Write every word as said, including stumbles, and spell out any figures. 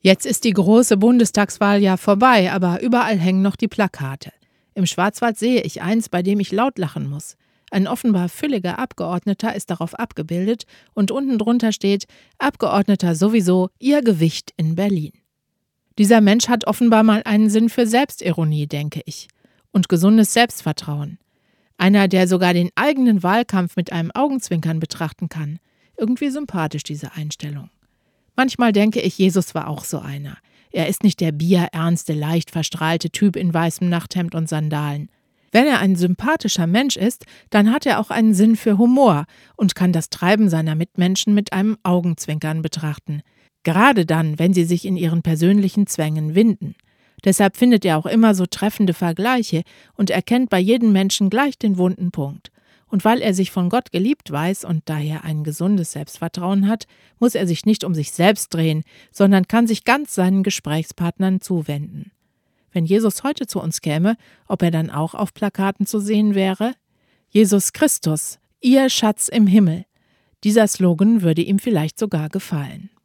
Jetzt ist die große Bundestagswahl ja vorbei, aber überall hängen noch die Plakate. Im Schwarzwald sehe ich eins, bei dem ich laut lachen muss. Ein offenbar fülliger Abgeordneter ist darauf abgebildet und unten drunter steht: Abgeordneter sowieso, Ihr Gewicht in Berlin. Dieser Mensch hat offenbar mal einen Sinn für Selbstironie, denke ich, und gesundes Selbstvertrauen. Einer, der sogar den eigenen Wahlkampf mit einem Augenzwinkern betrachten kann. Irgendwie sympathisch, diese Einstellung. Manchmal denke ich, Jesus war auch so einer. Er ist nicht der bierernste, leicht verstrahlte Typ in weißem Nachthemd und Sandalen. Wenn er ein sympathischer Mensch ist, dann hat er auch einen Sinn für Humor und kann das Treiben seiner Mitmenschen mit einem Augenzwinkern betrachten. Gerade dann, wenn sie sich in ihren persönlichen Zwängen winden. Deshalb findet er auch immer so treffende Vergleiche und erkennt bei jedem Menschen gleich den wunden Punkt. Und weil er sich von Gott geliebt weiß und daher ein gesundes Selbstvertrauen hat, muss er sich nicht um sich selbst drehen, sondern kann sich ganz seinen Gesprächspartnern zuwenden. Wenn Jesus heute zu uns käme, ob er dann auch auf Plakaten zu sehen wäre? Jesus Christus, Ihr Schatz im Himmel. Dieser Slogan würde ihm vielleicht sogar gefallen.